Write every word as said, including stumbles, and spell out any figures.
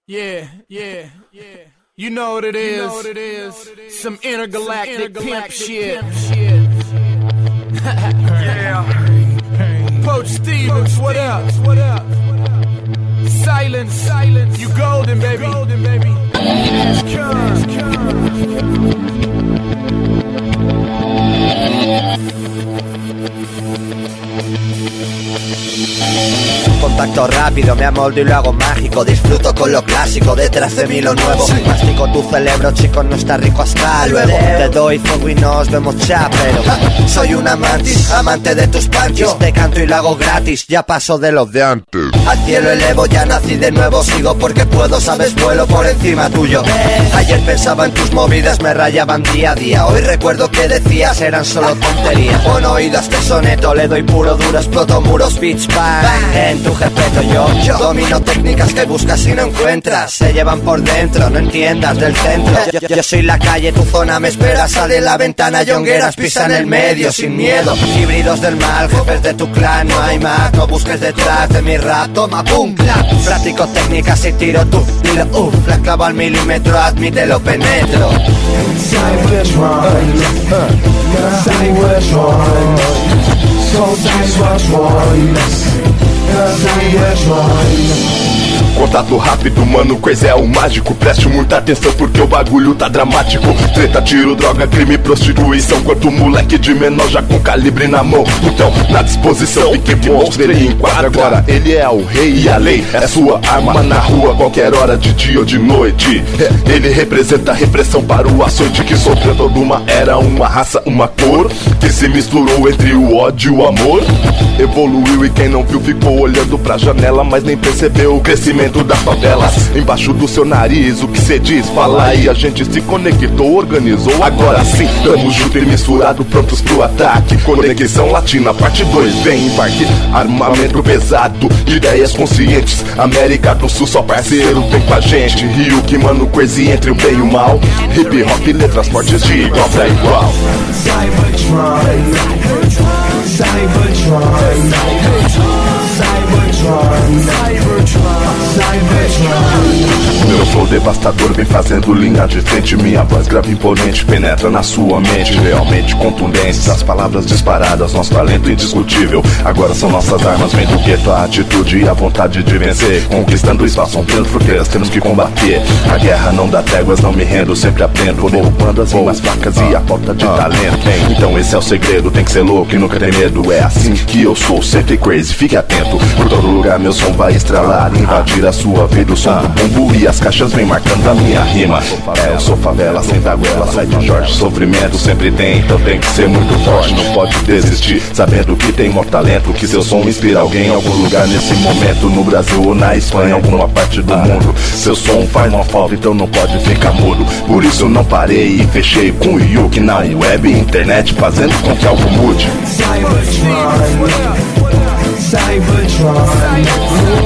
Yeah, yeah, yeah. You know what it is. You know what it is. Some intergalactic, Some intergalactic pimp, pimp shit. shit. Yeah. Poach Stevens, what up? What up? Silence, silence. You golden, baby. Golden, baby. Contacto rápido, me amoldo y lo hago mágico. Disfruto con lo clásico, detrás de mí lo nuevo. Mastico tu cerebro, chico, no está rico, hasta luego. Te doy fuego y nos vemos chapero. Soy una mantis, amante de tus panties. Te canto y lo hago gratis, ya paso de los de antes. Al cielo elevo, ya nací de nuevo. Sigo porque puedo, sabes, vuelo por encima tuyo. Ayer pensaba en tus movidas, me rayaban día a día. Hoy recuerdo que decías, eran solo tonterías. Pon oído a este soneto, le doy puro duro, exploto muros, beats, bang. En tu jepeto yo, yo domino técnicas que buscas y no encuentras. Se llevan por dentro, no entiendas del centro. Yo, yo, yo soy la calle, tu zona me espera. Sale la ventana, yongueras, pisa en el medio sin miedo. Híbridos del mal, jefes de tu clan, no hay más. No busques detrás de mi rap, toma, pum, clap. Practico técnicas y tiro tú, dilo, uff. La clavo al milímetro, admítelo, penetro. Cybertron, Cybertron, so Cybertron, Cybertron. Contato rápido, mano, coisa é o mágico. Preste muita atenção porque o bagulho tá dramático. Treta, tiro, droga, crime, prostituição. Quanto moleque de menor já com calibre na mão. Então, na disposição, pique monstro, ele enquadra. Agora, ele é o rei e a lei é sua arma na rua, qualquer hora de dia ou de noite. Ele representa a repressão para o açoite que sofreu toda uma era, uma raça, uma cor que se misturou entre o ódio e o amor. Evoluiu e quem não viu ficou olhando pra janela, mas nem percebeu o crescimento das favelas. Embaixo do seu nariz, o que cê diz? Fala aí, a gente se conectou, organizou. Agora sim, tamo junto e misturado, prontos pro ataque. Conexão Latina, parte dois, vem embarque. Armamento pesado, ideias conscientes. América do Sul, só parceiro, vem com a gente. Rio, que mano, coisa entre o bem e o mal. Hip hop, letras fortes de igual pra igual. Cybertron, Cybertron, Cybertron, Cybertron. Meu flow devastador vem fazendo linha de frente. Minha voz grave imponente penetra na sua mente. Realmente contundentes, as palavras disparadas. Nosso talento indiscutível, agora são nossas armas. Vem do gueto a atitude e a vontade de vencer. Conquistando espaço, rompendo fronteiras, temos que combater. A guerra não dá tréguas, não me rendo, sempre aprendo. Derrubando as rimas fracas e a falta de talento. Então esse é o segredo, tem que ser louco e nunca ter medo. É assim que eu sou, sempre crazy, fique atento. Por todo lugar meu som vai estralar, invadir a sua vida. O som do bumbo e as caixas vem marcando a minha rima. É, eu sou favela, sem taguela, sai de Jorge. Sofrimento sempre tem, então tem que ser muito forte. Não pode desistir, sabendo que tem maior talento. Que seu som inspira alguém em algum lugar nesse momento. No Brasil ou na Espanha, alguma parte do mundo. Seu som faz uma falta, então não pode ficar mudo. Por isso eu não parei e fechei com o Yuki na web e internet, fazendo com que algo mude. Cybertron, Cybertron,